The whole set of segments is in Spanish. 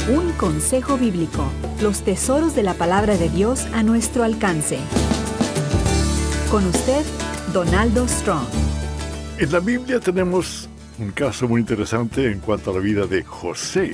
Un consejo bíblico. Los tesoros de la palabra de Dios a nuestro alcance. Con usted, Donaldo Strong. En la Biblia tenemos un caso muy interesante en cuanto a la vida de José.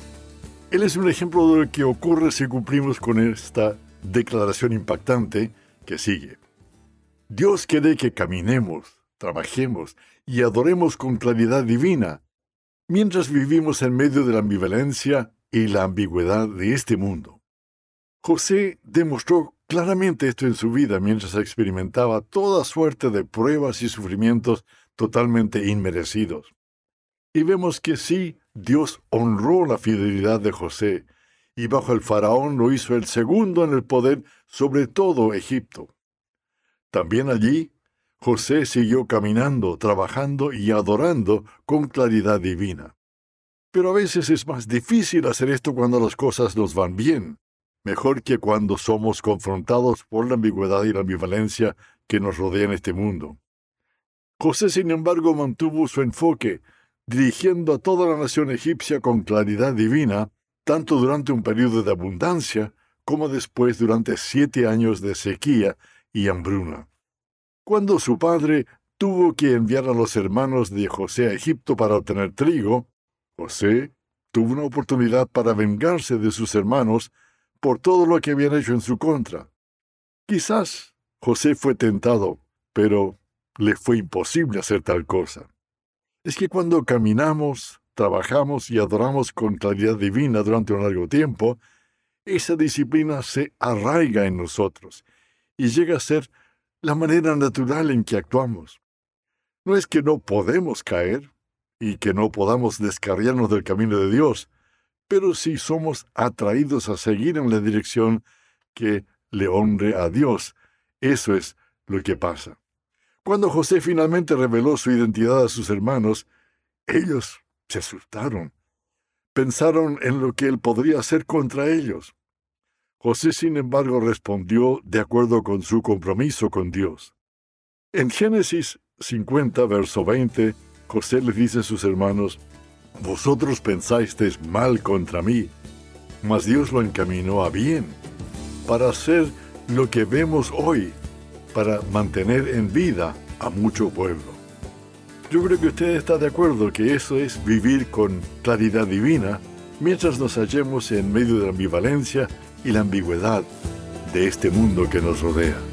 Él es un ejemplo de lo que ocurre si cumplimos con esta declaración impactante que sigue. Dios quiere que caminemos, trabajemos y adoremos con claridad divina, mientras vivimos en medio de la ambivalencia y la ambigüedad de este mundo. José demostró claramente esto en su vida mientras experimentaba toda suerte de pruebas y sufrimientos totalmente inmerecidos. Y vemos que sí, Dios honró la fidelidad de José, y bajo el faraón lo hizo el segundo en el poder sobre todo Egipto. También allí, José siguió caminando, trabajando y adorando con claridad divina. Pero a veces es más difícil hacer esto cuando las cosas nos van bien, mejor que cuando somos confrontados por la ambigüedad y la ambivalencia que nos rodea en este mundo. José, sin embargo, mantuvo su enfoque, dirigiendo a toda la nación egipcia con claridad divina, tanto durante un periodo de abundancia como después durante 7 años de sequía y hambruna. Cuando su padre tuvo que enviar a los hermanos de José a Egipto para obtener trigo, José tuvo una oportunidad para vengarse de sus hermanos por todo lo que habían hecho en su contra. Quizás José fue tentado, pero le fue imposible hacer tal cosa. Es que cuando caminamos, trabajamos y adoramos con claridad divina durante un largo tiempo, esa disciplina se arraiga en nosotros y llega a ser la manera natural en que actuamos. No es que no podemos caer y que no podamos descarriarnos del camino de Dios, pero sí somos atraídos a seguir en la dirección que le honre a Dios. Eso es lo que pasa. Cuando José finalmente reveló su identidad a sus hermanos, ellos se asustaron. Pensaron en lo que él podría hacer contra ellos. José, sin embargo, respondió de acuerdo con su compromiso con Dios. En Génesis 50, verso 20, José les dice a sus hermanos: «Vosotros pensasteis mal contra mí, mas Dios lo encaminó a bien, para hacer lo que vemos hoy, para mantener en vida a mucho pueblo». Yo creo que usted está de acuerdo que eso es vivir con claridad divina, mientras nos hallemos en medio de la ambivalencia y la ambigüedad de este mundo que nos rodea.